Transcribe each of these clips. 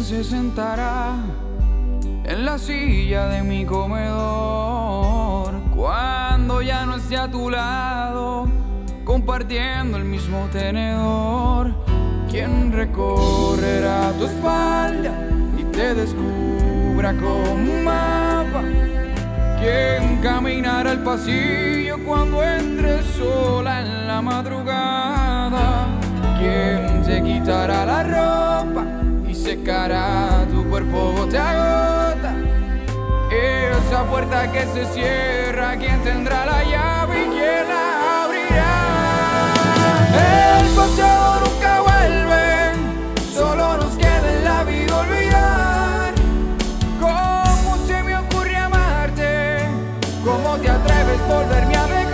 se sentará en la silla de mi comedor cuando ya no esté a tu lado, compartiendo el mismo tenedor? ¿Quién recorrerá tu espalda y te descubra como un mapa? ¿Quién caminará el pasillo cuando entres sola en la madrugada? ¿Quién te quitará la ropa y secará tu cuerpo gota a gota? Esa puerta que se cierra, ¿quién tendrá la llave y quién la abrirá? El pasado nunca vuelve, solo nos queda en la vida olvidar. ¿Cómo se me ocurre amarte? ¿Cómo te atreves a volverme a dejar?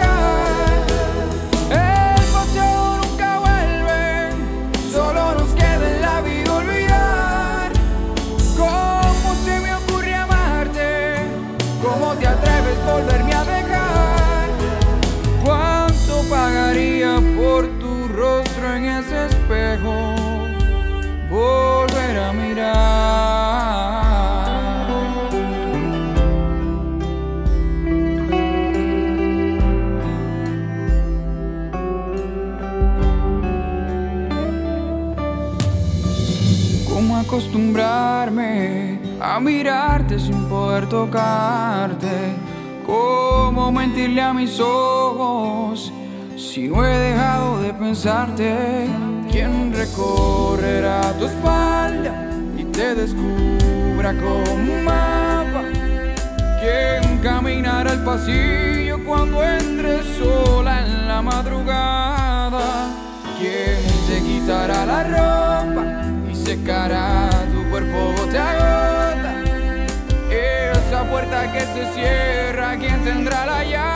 El pasado nunca vuelve, solo nos queda en la vida olvidar. ¿Cómo se me ocurre amarte? ¿Cómo te atreves a volverme a dejar? ¿Cuánto pagaría por tu rostro en ese espejo? Volver a mirar. ¿Cómo acostumbrarme a mirarte sin poder tocarte? ¿Cómo mentirle a mis ojos si no he dejado de pensarte? ¿Quién recorrerá tu espalda y te descubra como un mapa? ¿Quién caminará el pasillo cuando entres sola en la madrugada? ¿Quién te quitará la ropa y secará tu cuerpo gota a gota? Esa puerta que se cierra, ¿quién tendrá la llave?